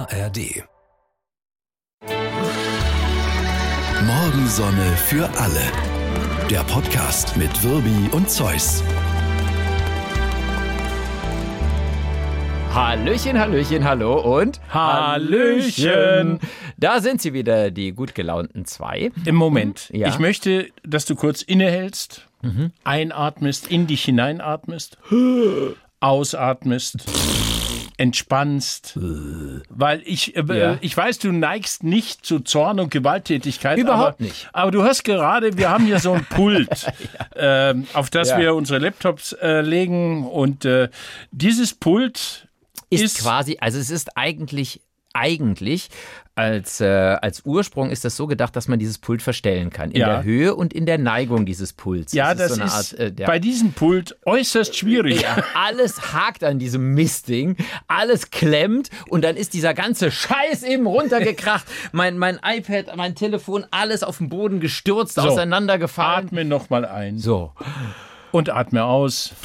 ARD. Morgensonne für alle. Der Podcast mit Wirbi und Zeus. Hallöchen, Hallöchen, hallo und Hallöchen. Da sind sie wieder, die gut gelaunten zwei. Im Moment. Ja. Ich möchte, dass du kurz innehältst, einatmest, in dich hineinatmest, ausatmest, entspannst. Weil ich weiß, du neigst nicht zu Zorn und Gewalttätigkeit. Überhaupt nicht. Aber du hast gerade, wir haben hier so ein Pult, auf das wir unsere Laptops legen. Und dieses Pult ist quasi, also es ist eigentlich als Ursprung ist das so gedacht, dass man dieses Pult verstellen kann. In der Höhe und in der Neigung dieses Pults. Ja, das ist bei diesem Pult äußerst schwierig. Ja, alles hakt an diesem Mistding, alles klemmt und dann ist dieser ganze Scheiß eben runtergekracht. mein iPad, mein Telefon, alles auf den Boden gestürzt, auseinandergefallen. Atme nochmal ein. So. Und atme aus.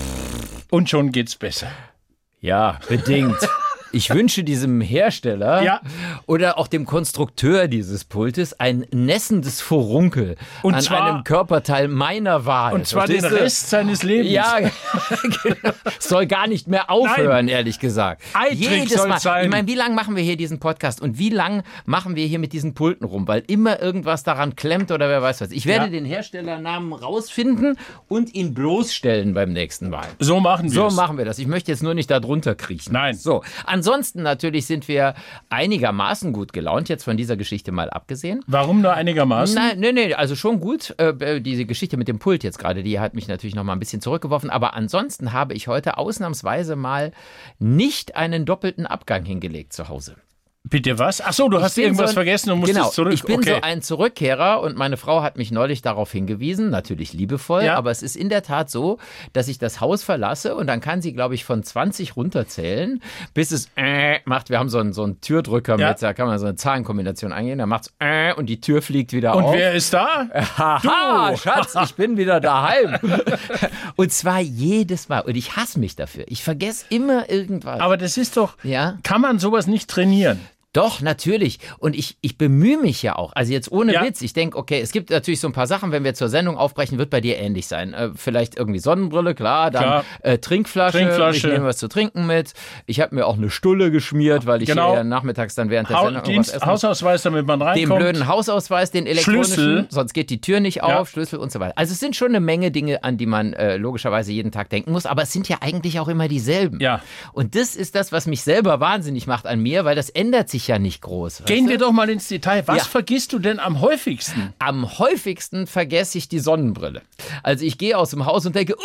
Und schon geht's besser. Ja, bedingt. Ich wünsche diesem Hersteller oder auch dem Konstrukteur dieses Pultes ein nässendes Furunkel und an einem Körperteil meiner Wahl. Und zwar den Rest seines Lebens. Ja, genau. Soll gar nicht mehr aufhören, ehrlich gesagt. Jedes Mal. Sein. Ich meine, wie lange machen wir hier diesen Podcast und wie lange machen wir hier mit diesen Pulten rum? Weil immer irgendwas daran klemmt oder wer weiß was. Ich werde den Herstellernamen rausfinden und ihn bloßstellen beim nächsten Mal. So machen wir das. Ich möchte jetzt nur nicht da drunter kriechen. Nein. So. Ansonsten natürlich sind wir einigermaßen gut gelaunt, jetzt von dieser Geschichte mal abgesehen. Warum nur einigermaßen? Nein, also schon gut. Diese Geschichte mit dem Pult jetzt gerade, die hat mich natürlich noch mal ein bisschen zurückgeworfen. Aber ansonsten habe ich heute ausnahmsweise mal nicht einen doppelten Abgang hingelegt zu Hause. Bitte was? Ach so, du hast irgendwas vergessen und musstest zurück. Ich bin so ein Zurückkehrer und meine Frau hat mich neulich darauf hingewiesen, natürlich liebevoll, aber es ist in der Tat so, dass ich das Haus verlasse und dann kann sie, glaube ich, von 20 runterzählen, bis es macht. Wir haben so einen Türdrücker mit, da kann man so eine Zahlenkombination eingehen, dann macht es und die Tür fliegt wieder auf. Und wer ist da? Haha, Schatz, ich bin wieder daheim. Und zwar jedes Mal. Und ich hasse mich dafür. Ich vergesse immer irgendwas. Aber das ist doch, kann man sowas nicht trainieren? Doch, natürlich. Und ich bemühe mich ja auch. Also jetzt ohne Witz. Ich denke, okay, es gibt natürlich so ein paar Sachen, wenn wir zur Sendung aufbrechen, wird bei dir ähnlich sein. Vielleicht irgendwie Sonnenbrille, klar. Dann Trinkflasche. Ich nehme was zu trinken mit. Ich habe mir auch eine Stulle geschmiert, weil ich nachmittags dann während der Sendung irgendwas essen. Hausauweis, damit man reinkommt. Den blöden Hausausweis, den elektronischen. Schlüssel. Sonst geht die Tür nicht auf. Schlüssel und so weiter. Also es sind schon eine Menge Dinge, an die man logischerweise jeden Tag denken muss. Aber es sind ja eigentlich auch immer dieselben. Ja. Und das ist das, was mich selber wahnsinnig macht an mir, weil das ändert sich ja nicht groß. Gehen wir doch mal ins Detail. Was vergisst du denn am häufigsten? Am häufigsten vergesse ich die Sonnenbrille. Also ich gehe aus dem Haus und denke,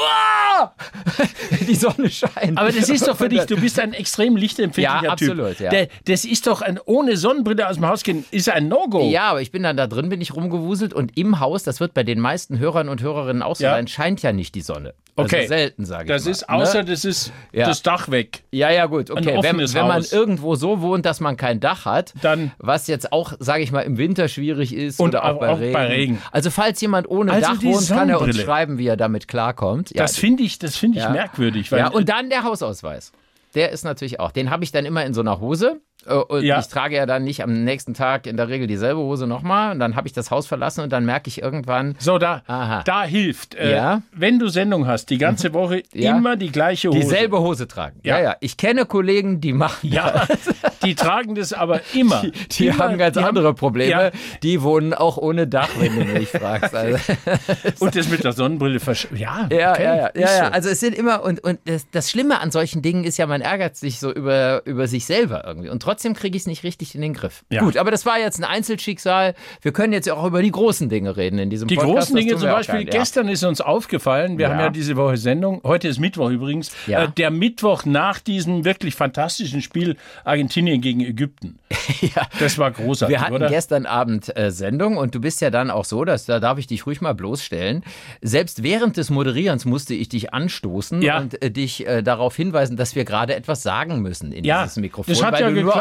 die Sonne scheint. Aber das ist doch für dich, du bist ein extrem lichtempfindlicher Typ. Absolut, ja. Das ist doch ohne Sonnenbrille aus dem Haus gehen, ist ein No-Go. Ja, aber ich bin dann da drin, bin ich rumgewuselt und im Haus, das wird bei den meisten Hörern und Hörerinnen auch so sein, scheint ja nicht die Sonne. Okay. Also selten, sage ich mal. Das ist, außer das ist das Dach weg. Ja, gut. Okay, wenn man Haus. irgendwo so wohnt, dass man kein Dach hat, dann, was jetzt auch, sage ich mal, im Winter schwierig ist und oder auch bei Regen. Also falls jemand ohne Dach wohnt, kann er uns schreiben, wie er damit klarkommt. Ja, das finde ich merkwürdig. Weil und dann der Hausausweis. Der ist natürlich auch. Den habe ich dann immer in so einer Hose. Und ich trage ja dann nicht am nächsten Tag in der Regel dieselbe Hose nochmal. Und dann habe ich das Haus verlassen und dann merke ich irgendwann... So, da hilft, wenn du Sendung hast, die ganze Woche immer die gleiche Hose. Dieselbe Hose tragen. Ja. Ich kenne Kollegen, die machen das. Die tragen das aber immer. Die haben ganz andere Probleme. Ja. Die wohnen auch ohne Dach, wenn du mich fragst. Also, und das mit der Sonnenbrille Ja. Also es sind immer... Und das Schlimme an solchen Dingen ist ja, man ärgert sich so über sich selber irgendwie. Und trotzdem kriege ich es nicht richtig in den Griff. Ja. Gut, aber das war jetzt ein Einzelschicksal. Wir können jetzt auch über die großen Dinge reden in diesem Podcast. Die großen Dinge zum Beispiel, gestern ist uns aufgefallen, wir haben ja diese Woche Sendung, heute ist Mittwoch übrigens, der Mittwoch nach diesem wirklich fantastischen Spiel Argentinien gegen Ägypten. Das war großartig, Wir hatten gestern Abend Sendung und du bist ja dann auch so, da darf ich dich ruhig mal bloßstellen, selbst während des Moderierens musste ich dich anstoßen und dich darauf hinweisen, dass wir gerade etwas sagen müssen in dieses Mikrofon, das hat weil du nur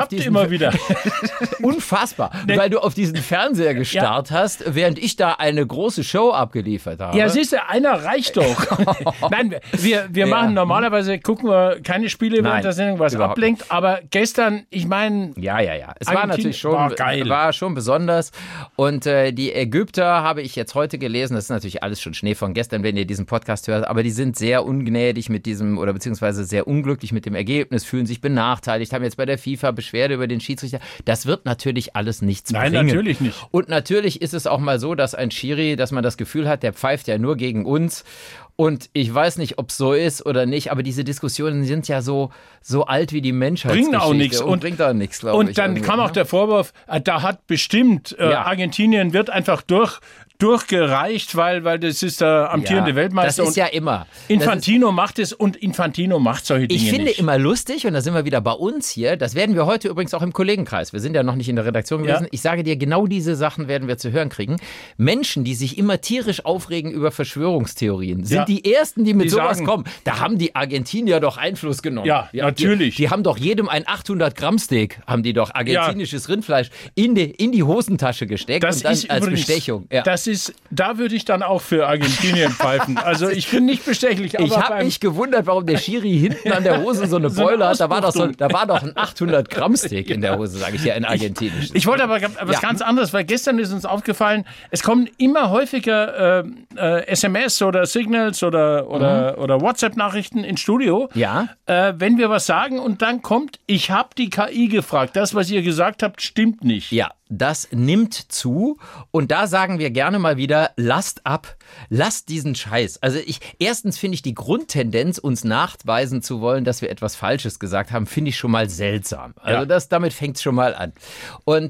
immer wieder. Unfassbar, weil du auf diesen Fernseher gestarrt hast, während ich da eine große Show abgeliefert habe. Ja, siehst du, einer reicht doch. Nein, wir machen normalerweise, gucken wir keine Spiele während der Sendung, was ablenkt, aber gestern, ich meine... Ja. Es war natürlich schon, geil. War schon besonders und die Ägypter habe ich jetzt heute gelesen, das ist natürlich alles schon Schnee von gestern, wenn ihr diesen Podcast hört, aber die sind sehr ungnädig mit diesem, oder beziehungsweise sehr unglücklich mit dem Ergebnis, fühlen sich benachteiligt, haben jetzt bei der FIFA Beschwerde über den Schiedsrichter. Das wird natürlich alles nichts bringen. Nein, natürlich nicht. Und natürlich ist es auch mal so, dass ein Schiri, dass man das Gefühl hat, der pfeift ja nur gegen uns. Und ich weiß nicht, ob es so ist oder nicht, aber diese Diskussionen sind ja so alt wie die Menschheitsgeschichte. Bringen auch nichts. Und bringt auch nichts, glaube ich. Und dann kam auch der Vorwurf, da hat bestimmt, Argentinien wird einfach durchgereicht, weil das ist der amtierende Weltmeister. Das ist ja immer. Infantino macht es und Infantino macht solche Dinge nicht. Ich finde immer lustig, und da sind wir wieder bei uns hier, das werden wir heute übrigens auch im Kollegenkreis, wir sind ja noch nicht in der Redaktion gewesen, ich sage dir, genau diese Sachen werden wir zu hören kriegen. Menschen, die sich immer tierisch aufregen über Verschwörungstheorien, sind die Ersten, die mit sowas kommen. Da haben die Argentinier doch Einfluss genommen. Ja, natürlich. Die haben doch jedem ein 800-Gramm-Steak, haben die doch argentinisches Rindfleisch in die Hosentasche gesteckt das und dann ist als übrigens, Bestechung. Da würde ich dann auch für Argentinien pfeifen. Also ich bin nicht bestechlich. Aber ich habe mich gewundert, warum der Schiri hinten an der Hose so eine Beule hat. Da war doch ein 800-Gramm-Steak in der Hose, sage ich ja, in Argentinisch. Ich wollte aber was ganz anderes, weil gestern ist uns aufgefallen, es kommen immer häufiger SMS oder Signals oder WhatsApp-Nachrichten ins Studio, wenn wir was sagen und dann kommt, ich habe die KI gefragt, das, was ihr gesagt habt, stimmt nicht. Ja. Das nimmt zu und da sagen wir gerne mal wieder, lasst ab, lasst diesen Scheiß. Also erstens finde ich die Grundtendenz, uns nachweisen zu wollen, dass wir etwas Falsches gesagt haben, finde ich schon mal seltsam. Also damit fängt es schon mal an. Und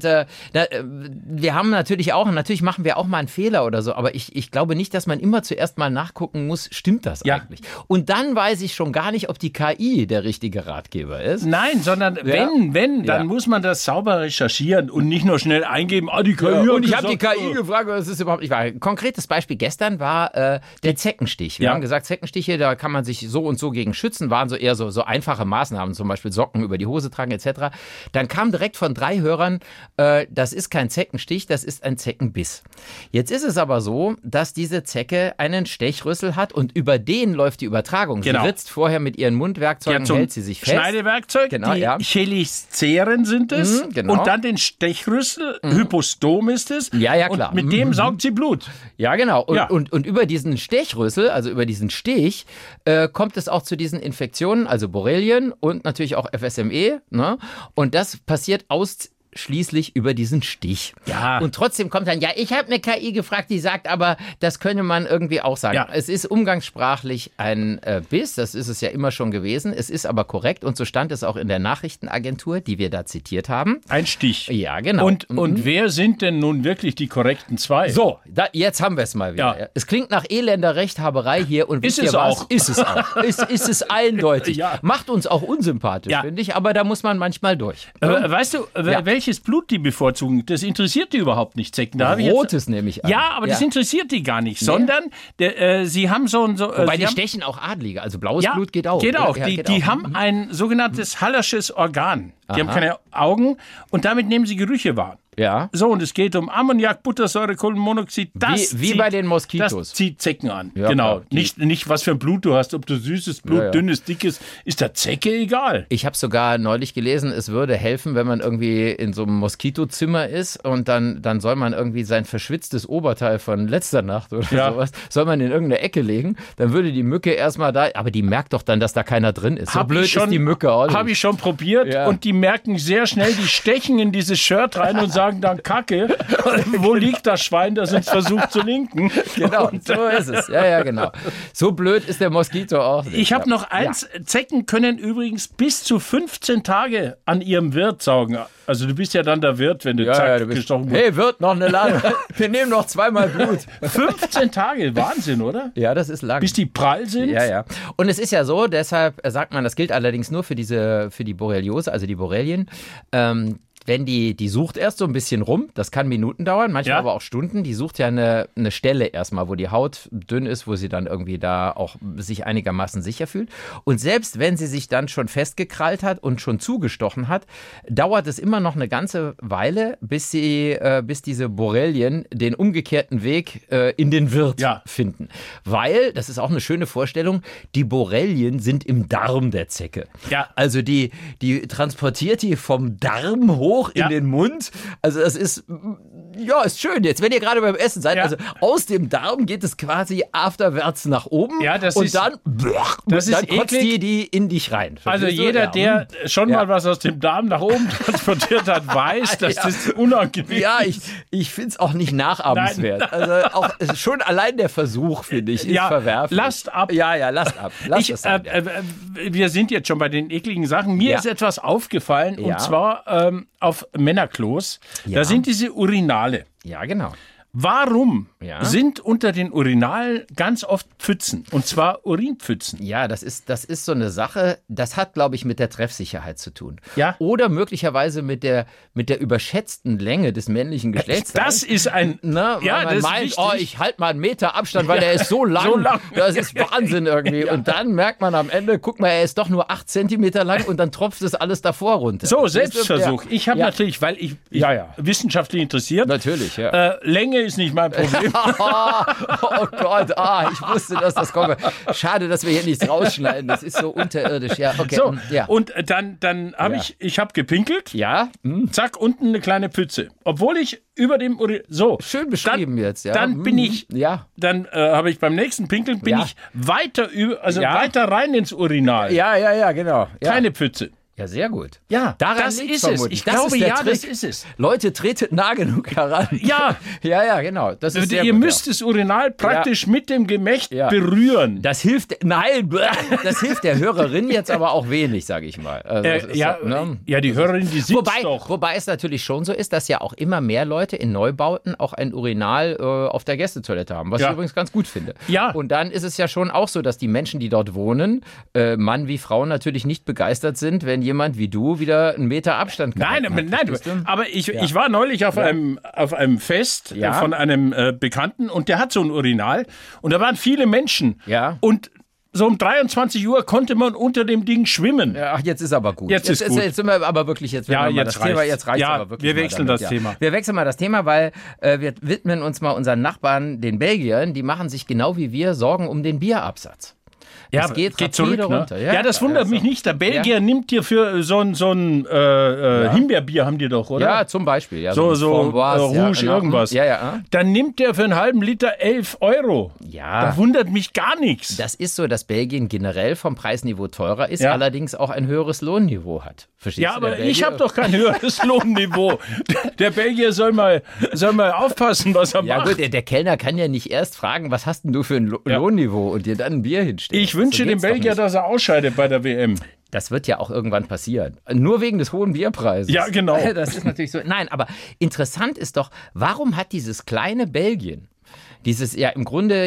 wir haben natürlich machen wir auch mal einen Fehler oder so, aber ich glaube nicht, dass man immer zuerst mal nachgucken muss, stimmt das eigentlich? Und dann weiß ich schon gar nicht, ob die KI der richtige Ratgeber ist. Nein, sondern dann muss man das sauber recherchieren und nicht nur schnell eingeben, die KI und ich habe die KI gefragt, das ist überhaupt nicht wahr. Konkretes Beispiel gestern war der Zeckenstich. Wir haben gesagt, Zeckenstiche, da kann man sich so und so gegen schützen, waren so eher so einfache Maßnahmen, zum Beispiel Socken über die Hose tragen etc. Dann kam direkt von 3 Hörern, das ist kein Zeckenstich, das ist ein Zeckenbiss. Jetzt ist es aber so, dass diese Zecke einen Stechrüssel hat und über den läuft die Übertragung. Genau. Sie ritzt vorher mit ihren Mundwerkzeugen, hält sie sich fest. Schneidewerkzeug, die Cheliceren sind es und dann den Stechrüssel, Hypostom ist es. Ja, klar. Und mit dem saugt sie Blut. Ja, genau. Und über diesen Stechrüssel, also über diesen Stich, kommt es auch zu diesen Infektionen, also Borrelien und natürlich auch FSME. Ne? Und das passiert ausschließlich über diesen Stich. Ja. Und trotzdem kommt dann, ich habe eine KI gefragt, die sagt, aber das könne man irgendwie auch sagen. Ja. Es ist umgangssprachlich ein Biss, das ist es ja immer schon gewesen. Es ist aber korrekt und so stand es auch in der Nachrichtenagentur, die wir da zitiert haben. Ein Stich. Ja, genau. Und wer sind denn nun wirklich die korrekten 2? So, jetzt haben wir es mal wieder. Ja. Es klingt nach elender Rechthaberei hier. Und ist es auch. Ist es auch. Ist es eindeutig. Ja. Macht uns auch unsympathisch, finde ich, aber da muss man manchmal durch. Weißt du, welches Blut die bevorzugen, das interessiert die überhaupt nicht, Zecken. Rotes nehme ich an. Ja, aber das interessiert die gar nicht, sondern sie haben so... Wobei die stechen auch Adlige, also blaues Blut geht auch. Geht auch. Die haben ein sogenanntes Hallersches Organ. Die haben keine Augen und damit nehmen sie Gerüche wahr. Ja. So, und es geht um Ammoniak, Buttersäure, Kohlenmonoxid. Wie bei den Moskitos. Das zieht Zecken an. Ja, genau. Klar, nicht, was für ein Blut du hast, ob du süßes Blut, dünnes, dickes, ist der Zecke egal. Ich habe sogar neulich gelesen, es würde helfen, wenn man irgendwie in so einem Moskitozimmer ist und dann soll man irgendwie sein verschwitztes Oberteil von letzter Nacht oder sowas, soll man in irgendeine Ecke legen, dann würde die Mücke erstmal da, aber die merkt doch dann, dass da keiner drin ist. So blöd ist die Mücke auch nicht. Habe ich schon probiert und die merken sehr schnell, die stechen in dieses Shirt rein und sagen dann Kacke, wo liegt das Schwein, das uns versucht zu linken? Genau, so ist es. Ja, genau. So blöd ist der Moskito auch nicht. Ich habe noch eins, Zecken können übrigens bis zu 15 Tage an ihrem Wirt saugen. Also du bist ja dann der Wirt, wenn du gestochen wirst. Hey Wirt, noch eine Lade. Wir nehmen noch 2-mal Blut. 15 Tage, Wahnsinn, oder? Ja, das ist lang. Bis die prall sind? Ja. Und es ist ja so, deshalb sagt man, das gilt allerdings nur für die Borreliose, also die Borrelien. wenn die sucht erst so ein bisschen rum, das kann Minuten dauern, manchmal aber auch Stunden, die sucht ja eine Stelle erstmal, wo die Haut dünn ist, wo sie dann irgendwie da auch sich einigermaßen sicher fühlt. Und selbst wenn sie sich dann schon festgekrallt hat und schon zugestochen hat, dauert es immer noch eine ganze Weile, bis diese Borrelien den umgekehrten Weg in den Wirt finden. Weil, das ist auch eine schöne Vorstellung, die Borrelien sind im Darm der Zecke. Ja. Also die transportiert die vom Darm hoch in den Mund. Also das ist schön jetzt, wenn ihr gerade beim Essen seid. Also aus dem Darm geht es quasi afterwärts nach oben dann kotzt die in dich rein. Also jeder, der schon mal was aus dem Darm nach oben transportiert hat, weiß, dass das unangenehm ist. Ja, ich finde es auch nicht nachahmenswert. Nein. Also auch schon allein der Versuch, finde ich, ist verwerflich. Lasst ab. Ja, lasst ab. Wir sind jetzt schon bei den ekligen Sachen. Mir ist etwas aufgefallen, und zwar auf Männerklos. Da sind diese Urinale. Ja, genau. Warum sind unter den Urinalen ganz oft Pfützen? Und zwar Urinpfützen. Ja, das ist so eine Sache, das hat, glaube ich, mit der Treffsicherheit zu tun. Ja. Oder möglicherweise mit der überschätzten Länge des männlichen Geschlechts. Das ist ein... Man meint, ich halte mal einen Meter Abstand, weil der ist so lang. So lang. Das ist Wahnsinn irgendwie. Und dann merkt man am Ende, guck mal, er ist doch nur 8 Zentimeter lang und dann tropft es alles davor runter. So, Selbstversuch. Ich habe natürlich, weil ich wissenschaftlich interessiert. Natürlich, Länge ist nicht mein Problem. Oh Gott, ich wusste, dass das kommt. Schade, dass wir hier nichts rausschneiden. Das ist so unterirdisch. Ja, okay. So, und dann habe ich habe gepinkelt. Ja. Zack, unten eine kleine Pfütze. Obwohl ich über dem schön beschrieben jetzt. Ja. Dann bin ich. Ja. Dann habe ich beim nächsten Pinkeln ich weiter weiter rein ins Urinal. Ja, genau. Ja. Keine Pfütze. Ja, sehr gut. Ja, das ist es. Ich glaube, das ist es. Leute, tretet nah genug heran. Ja. Ja, genau. Das ist Ihr müsst das Urinal praktisch mit dem Gemächt berühren. Das hilft, das hilft der Hörerin jetzt aber auch wenig, sage ich mal. Also die Hörerin, die sieht doch. Wobei es natürlich schon so ist, dass ja auch immer mehr Leute in Neubauten auch ein Urinal auf der Gästetoilette haben, was ich übrigens ganz gut finde. Ja. Und dann ist es ja schon auch so, dass die Menschen, die dort wohnen, Mann wie Frau natürlich nicht begeistert sind, wenn jemand wie du wieder einen Meter Abstand hat. Nein, aber ich war neulich auf einem Fest von einem Bekannten und der hat so ein Urinal und da waren viele Menschen. Ja. Und so um 23 Uhr konnte man unter dem Ding schwimmen. Ja, jetzt ist aber gut. Jetzt sind wir aber wirklich jetzt reicht's aber wirklich. Wir wechseln das Thema. Wir wechseln mal das Thema, weil wir widmen uns mal unseren Nachbarn, den Belgiern. Die machen sich genau wie wir Sorgen um den Bierabsatz. Ja, geht zurück, runter. Ja, das wundert mich nicht. Der Belgier nimmt dir für so ein Himbeerbier, haben die doch, oder? Ja, zum Beispiel. Ja, so Rouge irgendwas. Ja. Dann nimmt der für einen halben Liter 11 €. Ja. Da wundert mich gar nichts. Das ist so, dass Belgien generell vom Preisniveau teurer ist, allerdings auch ein höheres Lohnniveau hat. Verstehst du? Aber ich habe doch kein höheres Lohnniveau. Der Belgier soll mal aufpassen, was er macht. Ja gut, der Kellner kann ja nicht erst fragen, was hast denn du für ein Lohnniveau und dir dann ein Bier hinstellen. Ich wünsche dem Belgier, dass er ausscheidet bei der WM. Das wird ja auch irgendwann passieren. Nur wegen des hohen Bierpreises. Ja, genau. Das ist natürlich so. Nein, aber interessant ist doch, warum hat dieses kleine Belgien, dieses im Grunde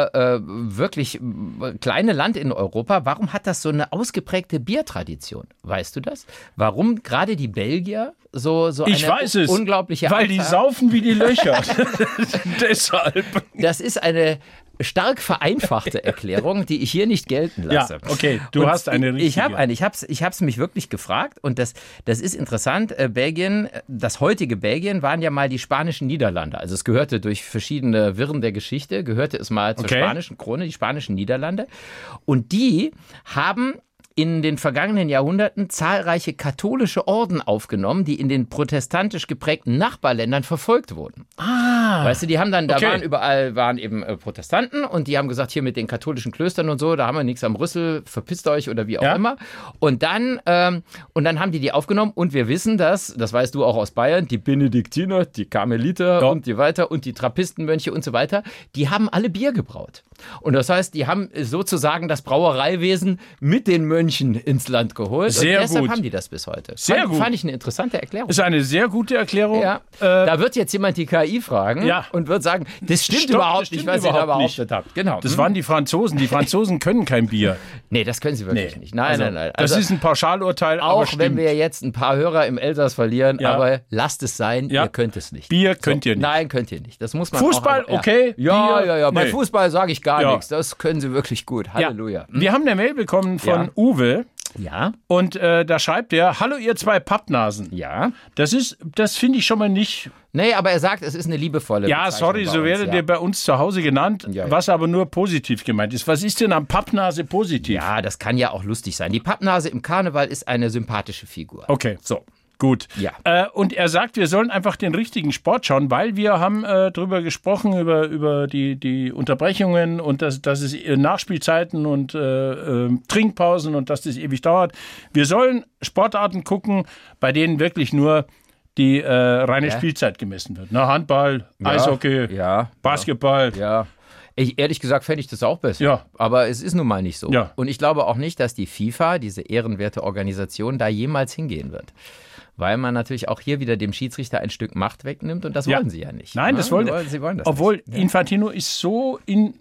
wirklich kleine Land in Europa, warum hat das so eine ausgeprägte Biertradition? Weißt du das? Warum gerade die Belgier so eine unglaubliche weil die saufen wie die Löcher. Deshalb. Das ist eine stark vereinfachte Erklärung, die ich hier nicht gelten lasse. Ja, okay, du hast eine richtige. Ich habe es mich wirklich gefragt und das ist interessant. Belgien, das heutige Belgien waren ja mal die spanischen Niederlande. Also es gehörte durch verschiedene Wirren der Geschichte, gehörte es mal zur spanischen Krone, die spanischen Niederlande. Und die haben in den vergangenen Jahrhunderten zahlreiche katholische Orden aufgenommen, die in den protestantisch geprägten Nachbarländern verfolgt wurden. Weißt du, die haben dann, waren eben Protestanten und die haben gesagt, hier mit den katholischen Klöstern und so, da haben wir nichts am Rüssel, verpisst euch oder wie auch immer. Und dann haben die aufgenommen und wir wissen, das weißt du auch aus Bayern, die Benediktiner, die Karmeliter und die weiter und die Trappistenmönche und so weiter, die haben alle Bier gebraut. Und das heißt, die haben sozusagen das Brauereiwesen mit den Mönchen ins Land geholt. Sehr und deshalb gut. haben die das bis heute. Sehr gut. Fand ich eine interessante Erklärung. Ist eine sehr gute Erklärung. Ja. Da wird jetzt jemand die KI fragen Ja. und wird sagen, das stimmt Stopp, überhaupt das stimmt nicht, was ihr da überhaupt nicht. behauptet habt. Genau. Das waren die Franzosen. Die Franzosen können kein Bier. Nee, das können sie wirklich nicht. Nein, Also, nein. Das ist ein Pauschalurteil, aber auch stimmt. wenn wir jetzt ein paar Hörer im Elsass verlieren, Ja. aber lasst es sein, Ja. ihr könnt es nicht. Bier könnt ihr nicht. Nein, könnt ihr nicht. Das muss man Fußball, auch, okay. Ja, Bier, ja. Bei nee. Fußball sage ich gar Ja. nichts. Das können sie wirklich gut. Halleluja. Wir haben eine Mail bekommen von Ja. Uwe Ja, und da schreibt er: Hallo ihr zwei Pappnasen. ja. Das finde ich schon mal nicht. Nee, aber er sagt, es ist eine liebevolle Ja, Bezeichnung sorry, bei so uns, werdet ja. ihr bei uns zu Hause genannt, Ja, ja. was aber nur positiv gemeint ist. Was ist denn am Pappnase positiv? Ja, das kann ja auch lustig sein. Die Pappnase im Karneval ist eine sympathische Figur. Okay, so. Gut. Ja. Und er sagt, wir sollen einfach den richtigen Sport schauen, weil wir haben drüber gesprochen, über die Unterbrechungen und dass es Nachspielzeiten und Trinkpausen und dass das ewig dauert. Wir sollen Sportarten gucken, bei denen wirklich nur die reine Spielzeit gemessen wird. Na, Handball, Eishockey, Ja. Basketball. Ja. Ehrlich gesagt fände ich das auch besser. Ja. Aber es ist nun mal nicht so. Ja. Und ich glaube auch nicht, dass die FIFA, diese ehrenwerte Organisation, da jemals hingehen wird. Weil man natürlich auch hier wieder dem Schiedsrichter ein Stück Macht wegnimmt und das wollen sie ja nicht. Nein, das wollen sie wollen das obwohl nicht. Infantino ist so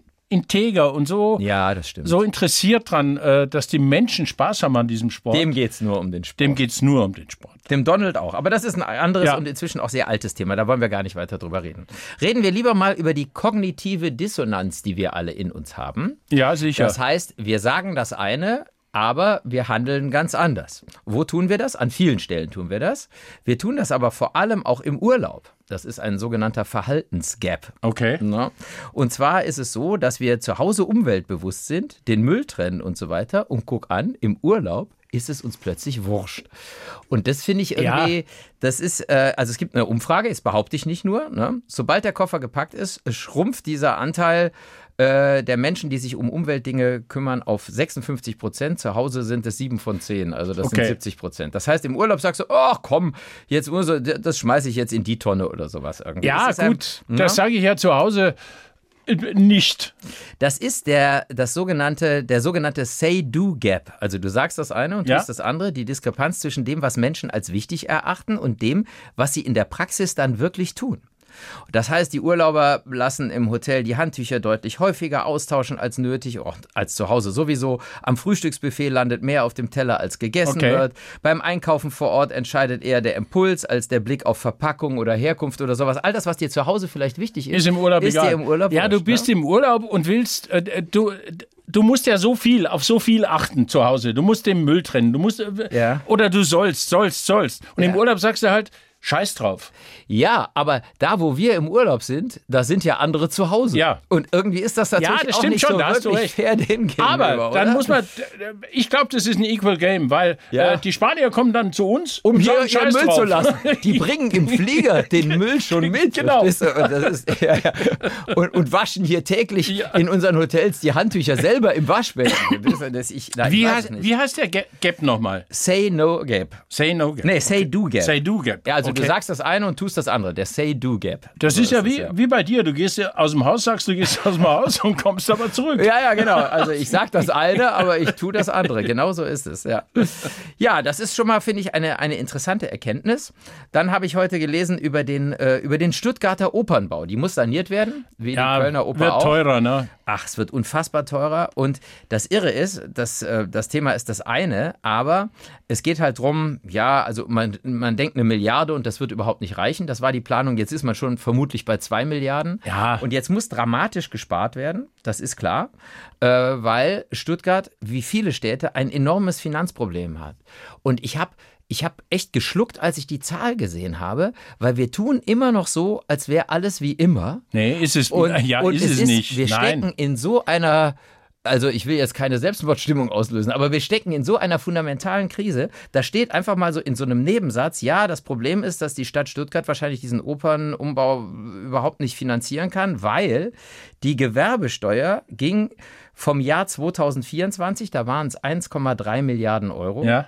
integer und so, Ja, das stimmt. so interessiert dran, dass die Menschen Spaß haben an diesem Sport. Dem geht es nur um den Sport. Dem geht es nur um den Sport. Dem Donald auch. Aber das ist ein anderes Ja. und inzwischen auch sehr altes Thema. Da wollen wir gar nicht weiter drüber reden. Reden wir lieber mal über die kognitive Dissonanz, die wir alle in uns haben. Ja, sicher. Das heißt, wir sagen das eine, aber wir handeln ganz anders. Wo tun wir das? An vielen Stellen tun wir das. Wir tun das aber vor allem auch im Urlaub. Das ist ein sogenannter Verhaltensgap. Okay. Na? Und zwar ist es so, dass wir zu Hause umweltbewusst sind, den Müll trennen und so weiter. Und guck an, im Urlaub ist es uns plötzlich wurscht. Und das finde ich irgendwie, das ist, also es gibt eine Umfrage, das behaupte ich nicht nur, ne? Sobald der Koffer gepackt ist, schrumpft dieser Anteil der Menschen, die sich um Umweltdinge kümmern, auf 56%. Zu Hause sind es 7 von 10, also das sind 70%. Das heißt, im Urlaub sagst du, ach komm, jetzt muss das schmeiße ich jetzt in die Tonne oder sowas irgendwie. Ja, gut, das sage ich ja zu Hause nicht. Das ist der sogenannte Say-Do-Gap. Also du sagst das eine und tust das andere, die Diskrepanz zwischen dem, was Menschen als wichtig erachten und dem, was sie in der Praxis dann wirklich tun. Das heißt, die Urlauber lassen im Hotel die Handtücher deutlich häufiger austauschen als nötig, auch als zu Hause sowieso. Am Frühstücksbuffet landet mehr auf dem Teller, als gegessen wird. Beim Einkaufen vor Ort entscheidet eher der Impuls als der Blick auf Verpackung oder Herkunft oder sowas. All das, was dir zu Hause vielleicht wichtig ist, Ist im Urlaub ist egal. dir im Urlaub ja, du wurscht, bist ne? im Urlaub und willst, du musst ja auf so viel achten zu Hause. Du musst den Müll trennen. Du musst, oder du sollst. Und im Urlaub sagst du halt, scheiß drauf. Ja, aber da, wo wir im Urlaub sind, da sind ja andere zu Hause. Ja. Und irgendwie ist das natürlich das auch stimmt nicht schon, so da hast du wirklich recht. fair dem gegenüber, Aber dann oder? muss man, ich glaube, das ist ein Equal Game, weil die Spanier kommen dann zu uns, um hier sagen, ihren scheiß Müll drauf. zu lassen. Die bringen im Flieger den Müll schon mit. Genau. verstehst du? Und, das ist, und waschen hier täglich in unseren Hotels die Handtücher selber im Waschbecken. Wie heißt der Gap nochmal? Say No Gap. Say No Gap. Nee, Say Do Gap. Say Do Gap. Ja, also du Okay. sagst das eine und tust das andere. Der Say Do Gap. Das So ist ja wie bei dir. Du gehst ja aus dem Haus, sagst du gehst aus dem Haus und kommst aber zurück. Ja, genau. Also ich sag das eine, aber ich tue das andere. Genau so ist es, ja. Ja, das ist schon mal, finde ich, eine interessante Erkenntnis. Dann habe ich heute gelesen über den Stuttgarter Opernbau. Die muss saniert werden, wie die Kölner Oper wird auch. teurer, ne? Ach, es wird unfassbar teurer. Und das Irre ist, das Thema ist das eine, aber es geht halt drum, ja, also man denkt 1 Milliarde und das wird überhaupt nicht reichen. Das war die Planung. Jetzt ist man schon vermutlich bei 2 Milliarden. Ja. Und jetzt muss dramatisch gespart werden. Das ist klar, weil Stuttgart, wie viele Städte, ein enormes Finanzproblem hat. Und ich habe echt geschluckt, als ich die Zahl gesehen habe, weil wir tun immer noch so, als wäre alles wie immer. Nee, ist es, Und ist es nicht. Wir Nein. stecken in so einer, also ich will jetzt keine Selbstmordstimmung auslösen, aber wir stecken in so einer fundamentalen Krise. Da steht einfach mal so in so einem Nebensatz, ja, das Problem ist, dass die Stadt Stuttgart wahrscheinlich diesen Opernumbau überhaupt nicht finanzieren kann, weil die Gewerbesteuer ging vom Jahr 2024, da waren es 1,3 Milliarden Euro. Ja.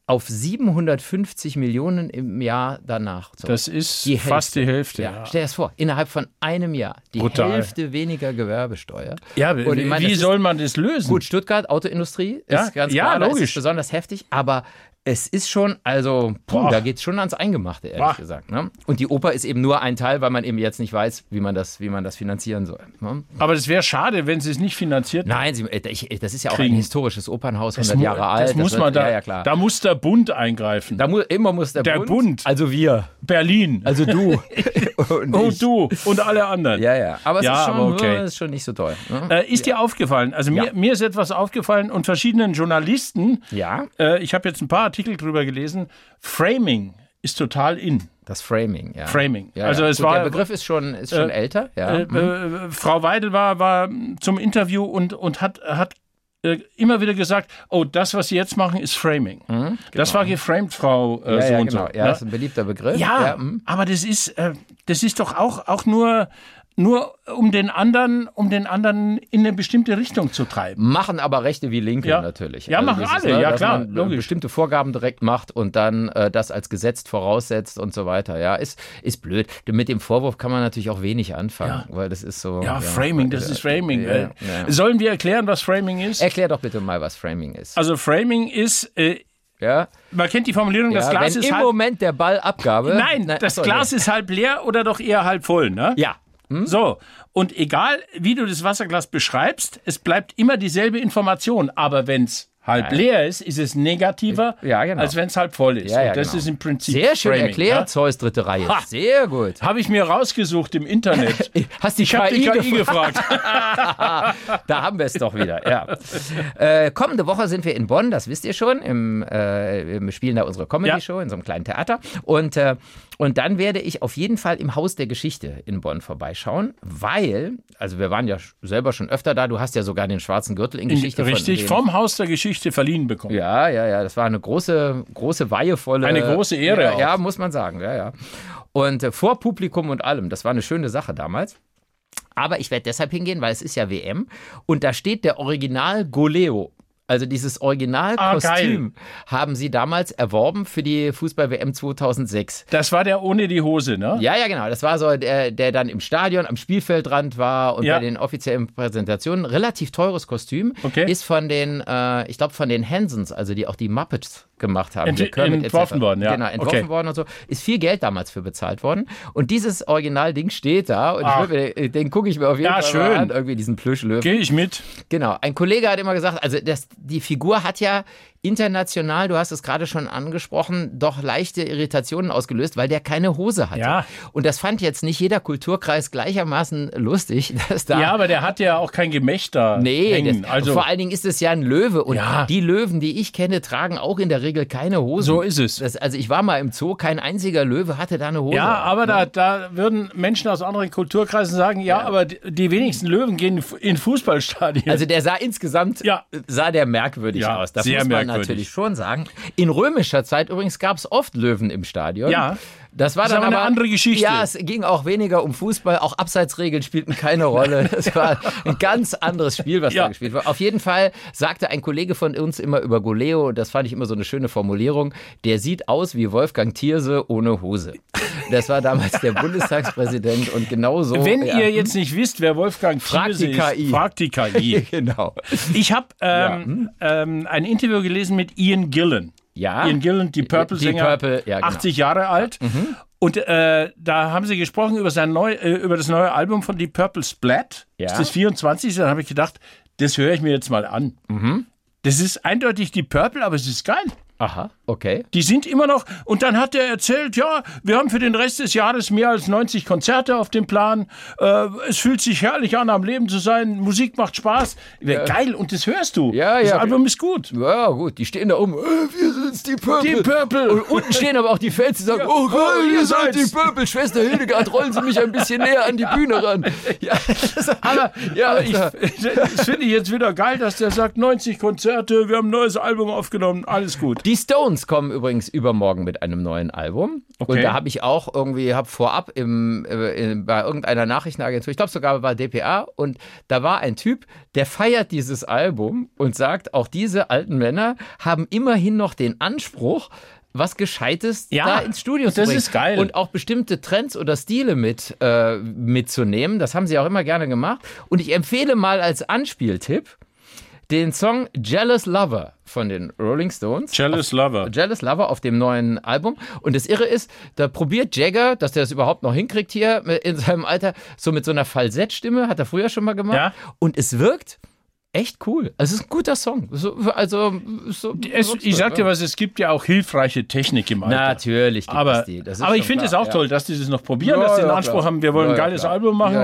auf 750 Millionen im Jahr danach. So. Das ist die fast die Hälfte. Ja. Stell dir das vor, innerhalb von einem Jahr die Brutal. Hälfte weniger Gewerbesteuer. Ja, Und ich meine, wie soll man das lösen? Gut, Stuttgart, Autoindustrie, Ja? ist ganz Ja, klar, das logisch. ist besonders heftig, aber es ist schon, also, da geht es schon ans Eingemachte, ehrlich gesagt. Ne? Und die Oper ist eben nur ein Teil, weil man eben jetzt nicht weiß, wie man das finanzieren soll. Ne? Aber das wäre schade, wenn sie es nicht finanziert. Nein, das ist ja auch ein historisches Opernhaus, 100 Jahre alt. Das muss man klar. Da muss der Bund eingreifen. Immer muss der Bund. Also wir. Berlin. Also du. Und du und alle anderen. Ja. Aber es okay. ist schon nicht so toll. Ne? Ist dir aufgefallen? Also mir ist etwas aufgefallen und verschiedenen Journalisten. Ja. Ich habe jetzt ein paar Artikel drüber gelesen. Framing ist total in. Das Framing, ja. Framing. Ja, also es gut, war, der Begriff ist schon älter. Ja. Frau Weidel war zum Interview und hat immer wieder gesagt, oh, das, was Sie jetzt machen, ist Framing. Genau. Das war geframed, Frau so und genau. so. Ja, das ist ein beliebter Begriff. Ja, aber das ist doch auch nur um den anderen in eine bestimmte Richtung zu treiben. Machen aber Rechte wie Linke natürlich. Ja, machen alle, ja dass klar, man logisch. bestimmte Vorgaben direkt macht und dann das als Gesetz voraussetzt und so weiter. Ja, ist blöd. Mit dem Vorwurf kann man natürlich auch wenig anfangen, weil das ist so... Ja, Framing, das ist Framing. Ja. Sollen wir erklären, was Framing ist? Erklär doch bitte mal, was Framing ist. Also Framing ist... Ja. Man kennt die Formulierung, das Glas wenn ist im halb... Moment der Ballabgabe... Nein, das Glas ist halb leer oder doch eher halb voll, ne? Ja. So, und egal, wie du das Wasserglas beschreibst, es bleibt immer dieselbe Information. Aber wenn es halb leer ist es negativer, als wenn es halb voll ist. Ja, und das genau. ist im Prinzip Sehr schön Framing, erklärt, ja? Zeus dritte Reihe. Sehr gut. Habe ich mir rausgesucht im Internet. Hast Ich habe die KI gefragt. Da haben wir es doch wieder, ja. Kommende Woche sind wir in Bonn, das wisst ihr schon. Wir spielen da unsere Comedy-Show in so einem kleinen Theater. Und dann werde ich auf jeden Fall im Haus der Geschichte in Bonn vorbeischauen, weil, also wir waren ja selber schon öfter da, du hast ja sogar den schwarzen Gürtel in Geschichte Richtig, vom Haus der Geschichte verliehen bekommen. Ja, das war eine große weihevolle... Eine große Ehre auch. Ja, muss man sagen, ja. Und vor Publikum und allem, das war eine schöne Sache damals. Aber ich werde deshalb hingehen, weil es ist ja WM und da steht der Original Goleo. Also dieses Originalkostüm haben sie damals erworben für die Fußball-WM 2006. Das war der ohne die Hose, ne? Ja, genau. Das war so der dann im Stadion am Spielfeldrand war und bei den offiziellen Präsentationen. Relativ teures Kostüm. Okay. Ist von den, ich glaube von den Hansons, also die auch die Muppets gemacht haben. Entworfen worden, ja. Genau, entworfen worden und so. Ist viel Geld damals für bezahlt worden. Und dieses Originalding steht da und den gucke ich mir auf jeden Fall mal an. Irgendwie diesen Plüschlöwen. Gehe ich mit. Genau. Ein Kollege hat immer gesagt, also die Figur hat ja international, du hast es gerade schon angesprochen, doch leichte Irritationen ausgelöst, weil der keine Hose hatte. Ja. Und das fand jetzt nicht jeder Kulturkreis gleichermaßen lustig. Dass da Ja, aber der hat ja auch kein Gemächter hängen. Also vor allen Dingen ist es ja ein Löwe. Und die Löwen, die ich kenne, tragen auch in der Regel keine Hose. So ist es. Also ich war mal im Zoo, kein einziger Löwe hatte da eine Hose. Ja, aber da würden Menschen aus anderen Kulturkreisen sagen, aber die wenigsten Löwen gehen in Fußballstadien. Also der sah insgesamt sah der merkwürdig aus. Das sehr muss man merkwürdig. natürlich schon sagen. In römischer Zeit übrigens gab es oft Löwen im Stadion. Ja. Das war dann aber eine andere Geschichte. Ja, es ging auch weniger um Fußball. Auch Abseitsregeln spielten keine Rolle. Das war ein ganz anderes Spiel, was da gespielt wurde. Auf jeden Fall sagte ein Kollege von uns immer über Goleo, das fand ich immer so eine schöne Formulierung, der sieht aus wie Wolfgang Thierse ohne Hose. Das war damals der Bundestagspräsident und genau so. Wenn ihr jetzt nicht wisst, wer Wolfgang Thierse ist, fragt die KI. Genau. Ich habe ein Interview gelesen mit Ian Gillan. Ja. Ian Gillan, die Purple-Sänger, 80 Jahre alt. Und da haben sie gesprochen über das neue Album von Deep Purple, Splat. Ja. Das ist das 24. Dann habe ich gedacht, das höre ich mir jetzt mal an. Das ist eindeutig Deep Purple, aber es ist geil. Aha, okay. Die sind immer noch, und dann hat er erzählt, wir haben für den Rest des Jahres mehr als 90 Konzerte auf dem Plan. Es fühlt sich herrlich an, am Leben zu sein. Musik macht Spaß. Geil, und das hörst du. Das Album ist gut. Ja, gut. Die stehen da oben. Wir sind's, die Purple. Die Purple. Und unten stehen aber auch die Fans, die sagen, oh geil, ihr seid die Purple. Schwester Hildegard, rollen Sie mich ein bisschen näher an die Bühne ran. Aber das finde ich jetzt wieder geil, dass der sagt, 90 Konzerte, wir haben ein neues Album aufgenommen, alles gut. Die Stones Stones kommen übrigens übermorgen mit einem neuen Album. Okay. Und da habe ich auch irgendwie, vorab bei irgendeiner Nachrichtenagentur, ich glaube sogar bei dpa, und da war ein Typ, der feiert dieses Album und sagt, auch diese alten Männer haben immerhin noch den Anspruch, was Gescheites da ins Studio zu bringen. Das ist geil. Und auch bestimmte Trends oder Stile mitzunehmen. Das haben sie auch immer gerne gemacht. Und ich empfehle mal als Anspieltipp den Song Jealous Lover von den Rolling Stones. Jealous Lover auf dem neuen Album. Und das Irre ist, da probiert Jagger, dass der das überhaupt noch hinkriegt hier in seinem Alter, so mit so einer Falsettstimme, hat er früher schon mal gemacht. Ja. Und es wirkt echt cool. Also es ist ein guter Song. Ich sag dir was, es gibt ja auch hilfreiche Technik im Alter. Natürlich gibt es die. Aber ich finde es auch toll, dass die das noch probieren, dass sie den Anspruch haben, wir wollen ein geiles Album machen.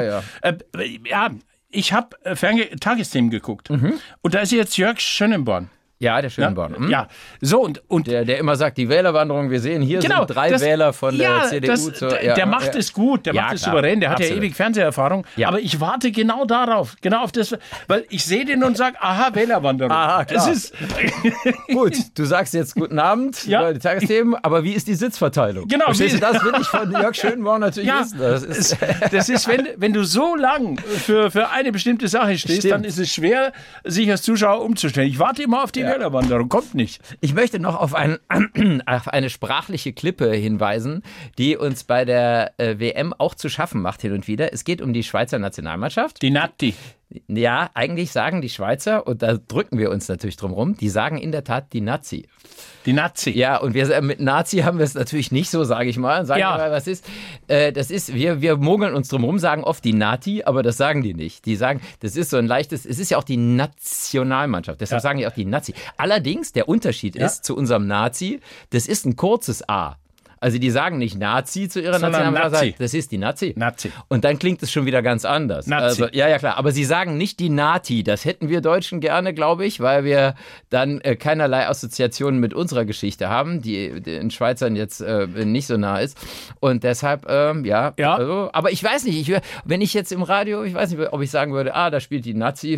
Ich habe Tagesthemen geguckt und da ist jetzt Jörg Schönenborn. Ja, der Schönborn. Ja, so und der immer sagt, die Wählerwanderung, wir sehen hier sind 3 Wähler von der CDU. Der macht es gut, der macht es souverän, der hat ja ewig Fernseherfahrung. Ja. Aber ich warte genau darauf, genau auf das, weil ich sehe den und sage, aha, Wählerwanderung. Aha, klar. Es ist gut, du sagst jetzt guten Abend, die Tagesthemen, aber wie ist die Sitzverteilung? Genau. Verstehst du, das will ich von Jörg Schönborn natürlich wissen. Das ist wenn du so lang für eine bestimmte Sache stehst, dann ist es schwer, sich als Zuschauer umzustellen. Ich warte immer auf die Wählerwanderung, kommt nicht. Ich möchte noch auf eine sprachliche Klippe hinweisen, die uns bei der WM auch zu schaffen macht hin und wieder. Es geht um die Schweizer Nationalmannschaft. Die Nati. Ja, eigentlich sagen die Schweizer, und da drücken wir uns natürlich drum rum, die sagen in der Tat die Nazi. Die Nazi. Ja, und mit Nazi haben wir es natürlich nicht so, sage ich mal. Sagen wir mal, was ist. Das ist, wir mogeln uns drum rum, sagen oft die Nati, aber das sagen die nicht. Die sagen, das ist so ein leichtes, es ist ja auch die Nationalmannschaft, deshalb sagen die auch die Nazi. Allerdings, der Unterschied ist zu unserem Nazi, das ist ein kurzes A. Also die sagen nicht Nazi zu ihrer Nationalmannschaft, das ist die Nazi. Und dann klingt es schon wieder ganz anders. Also, ja, klar. Aber sie sagen nicht die Nati. Das hätten wir Deutschen gerne, glaube ich, weil wir dann keinerlei Assoziationen mit unserer Geschichte haben, die den Schweizern jetzt nicht so nah ist. Und deshalb, also, aber ich weiß nicht, wenn ich jetzt im Radio, ich weiß nicht, ob ich sagen würde, da spielt die Nazi.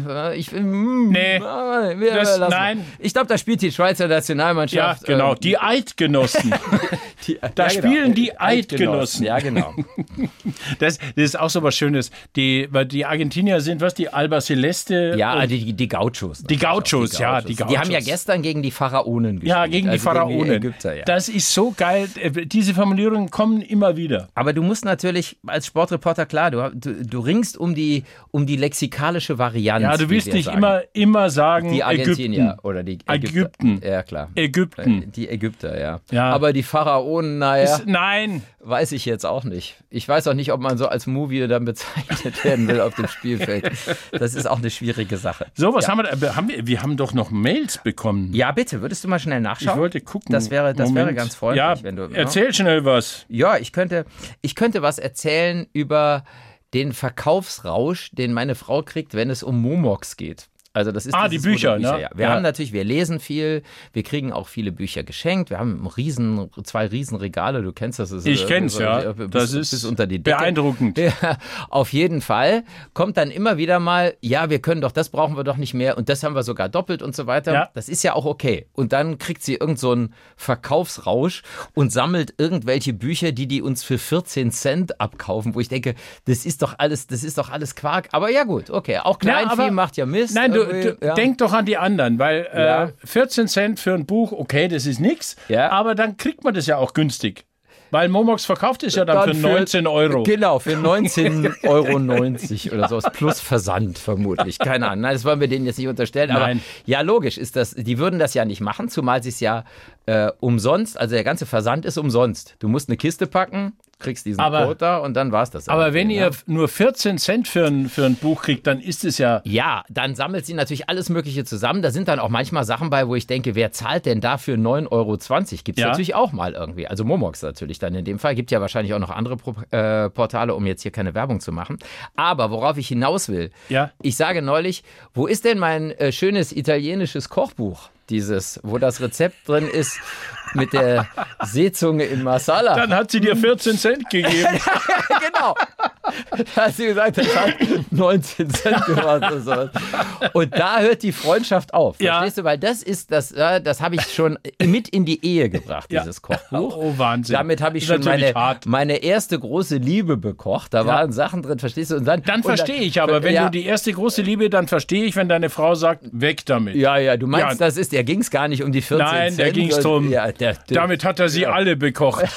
Nein. Ich glaube, da spielt die Schweizer Nationalmannschaft. Ja, genau. Die Eidgenossen. Da spielen die Eidgenossen. Ja, genau. Das ist auch so was Schönes. Weil die Argentinier sind, die Alba Celeste. Ja, die Gauchos. Die Gauchos. Die haben ja gestern gegen die Pharaonen gespielt. Ja, gegen die Pharaonen. Gegen die Ägypter, Das ist so geil. Diese Formulierungen kommen immer wieder. Aber du musst natürlich als Sportreporter, klar, du ringst um die lexikalische Varianz. Ja, du willst nicht immer sagen die Argentinier Ägypten. Oder die Ägypten. Ja, klar. Ägypten. Die Ägypter, ja. Aber die Pharaonen, nein. Weiß ich jetzt auch nicht. Ich weiß auch nicht, ob man so als Movie dann bezeichnet werden will auf dem Spielfeld. Das ist auch eine schwierige Sache. So, was haben wir haben doch noch Mails bekommen. Ja, bitte, würdest du mal schnell nachschauen? Ich wollte gucken. Das wäre ganz freundlich. Ja, wenn du, erzähl schnell was. Ja, ich könnte was erzählen über den Verkaufsrausch, den meine Frau kriegt, wenn es um Momox geht. Also das ist die Bücher, ne? Ja. Wir lesen viel, wir kriegen auch viele Bücher geschenkt, wir haben 2 Riesenregale, du kennst das. Ich kenn's, ja. Das ist unter die Decke. Beeindruckend. Ja, auf jeden Fall kommt dann immer wieder mal, das brauchen wir doch nicht mehr und das haben wir sogar doppelt und so weiter. Ja. Das ist ja auch okay. Und dann kriegt sie irgend so einen Verkaufsrausch und sammelt irgendwelche Bücher, die uns für 14 Cent abkaufen, wo ich denke, das ist doch alles Quark. Aber ja gut, okay, auch Kleinvieh macht ja Mist. Nein, denk doch an die anderen, weil 14 Cent für ein Buch, okay, das ist nix, aber dann kriegt man das ja auch günstig. Weil Momox verkauft es ja dann für 19 Euro. Genau, für 19,90 € oder sowas. Plus Versand vermutlich. Keine Ahnung. Nein, das wollen wir denen jetzt nicht unterstellen. Aber ja, logisch ist das. Die würden das ja nicht machen, zumal sie es ja umsonst, also der ganze Versand ist umsonst. Du musst eine Kiste packen, kriegst diesen Code da und dann war's das. Aber wenn ihr nur 14 Cent für ein Buch kriegt, dann ist es ja... Ja, dann sammelt sie natürlich alles Mögliche zusammen. Da sind dann auch manchmal Sachen bei, wo ich denke, wer zahlt denn dafür 9,20 €? Gibt es natürlich auch mal irgendwie. Also Momox natürlich dann in dem Fall. Gibt ja wahrscheinlich auch noch andere Portale, um jetzt hier keine Werbung zu machen. Aber worauf ich hinaus will, ich sage neulich, wo ist denn mein schönes italienisches Kochbuch? Wo das Rezept drin ist mit der Seezunge in Masala. Dann hat sie dir 14 Cent gegeben. Genau. hast du gesagt, das hat 19 Cent gemacht oder sowas. Und da hört die Freundschaft auf. Verstehst du? Weil das ist das habe ich schon mit in die Ehe gebracht, dieses Kochbuch. Oh, Wahnsinn. Damit habe ich schon meine erste große Liebe bekocht. Da waren Sachen drin, verstehst du? Und dann verstehe ich aber, wenn du die erste große Liebe, dann verstehe ich, wenn deine Frau sagt, weg damit. Ja, du meinst, der ging es gar nicht um die 14 Cent. Nein, der ging es drum. Damit hat er sie alle bekocht.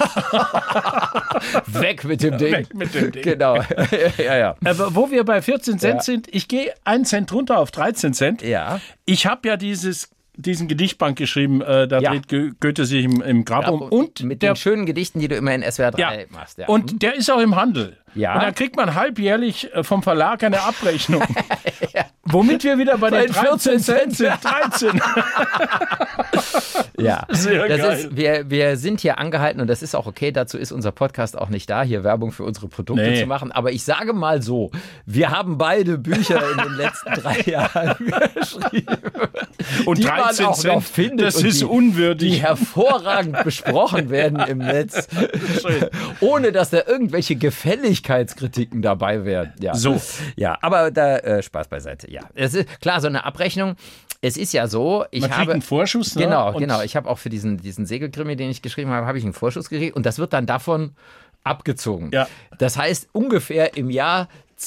Weg mit dem Ding. Weg mit dem Ding. Genau. ja. Aber wo wir bei 14 Cent sind, ich gehe 1 Cent runter auf 13 Cent. Ja. Ich habe ja diesen Gedichtband geschrieben, da dreht Goethe sich im Grab um. Und mit den schönen Gedichten, die du immer in SWR 3 machst. Ja. Und der ist auch im Handel. Ja. Und dann kriegt man halbjährlich vom Verlag eine Abrechnung. Womit wir wieder bei den 13 Cent sind. 13. Ja, sehr geil. Wir sind hier angehalten, und das ist auch okay, dazu ist unser Podcast auch nicht da, hier Werbung für unsere Produkte zu machen. Aber ich sage mal so, wir haben beide Bücher in den letzten 3 Jahren geschrieben. Und 13 Cent, findet, das ist unwürdig. Die hervorragend besprochen werden im Netz, ohne dass da irgendwelche Gefälligkeitskritiken dabei wären. Ja. So. Ja, aber da Spaß beiseite. Ja, es ist klar, so eine Abrechnung. Es ist ja so, Man kriegt einen Vorschuss. Ne? Genau. Ich habe auch für diesen Segelkrimi, den ich geschrieben habe, habe ich einen Vorschuss gekriegt und das wird dann davon abgezogen. Ja. Das heißt, ungefähr im Jahr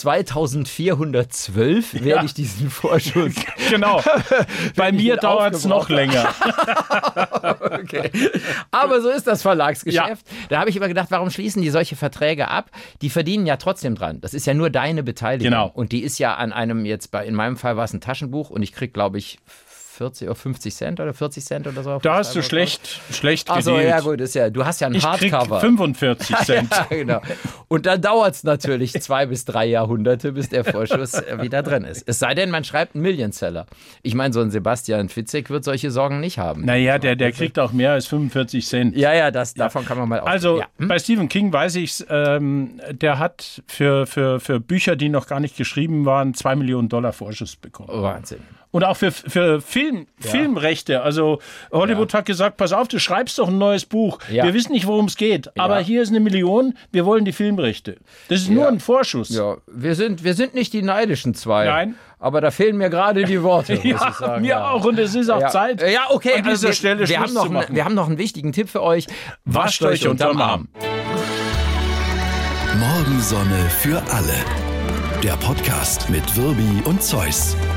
2412 werde ich diesen Vorschuss. Genau. Bei mir dauert es noch länger. Okay. Aber so ist das Verlagsgeschäft. Ja. Da habe ich immer gedacht, warum schließen die solche Verträge ab? Die verdienen ja trotzdem dran. Das ist ja nur deine Beteiligung. Genau. Und die ist ja an einem in meinem Fall war es ein Taschenbuch und ich kriege, glaube ich, 40 oder 50 Cent oder 40 Cent oder so. Da hast du schlecht Achso, ja gut, du hast ja ein Hardcover. Ich krieg 45 Cent. Ja, genau. Und dann dauert es natürlich 2 bis 3 Jahrhunderte, bis der Vorschuss wieder drin ist. Es sei denn, man schreibt einen Millionseller. Ich meine, so ein Sebastian Fitzek wird solche Sorgen nicht haben. Naja, der kriegt auch mehr als 45 Cent. Ja, davon kann man mal ausgehen. Also bei Stephen King weiß ich's, der hat für Bücher, die noch gar nicht geschrieben waren, $2 Millionen Vorschuss bekommen. Wahnsinn. Und auch für Filmrechte. Also Hollywood hat gesagt, pass auf, du schreibst doch ein neues Buch. Ja. Wir wissen nicht, worum es geht. Aber hier ist 1 Million, wir wollen die Filmrechte. Das ist nur ein Vorschuss. Ja, wir sind nicht die neidischen zwei. Nein. Aber da fehlen mir gerade die Worte, muss ich sagen. Mir auch. Und es ist auch Zeit. Ja, okay. An dieser Stelle Schluss zu machen. Wir haben noch einen wichtigen Tipp für euch. Wascht euch unterm Arm. Morgensonne für alle. Der Podcast mit Wirbi und Zeus.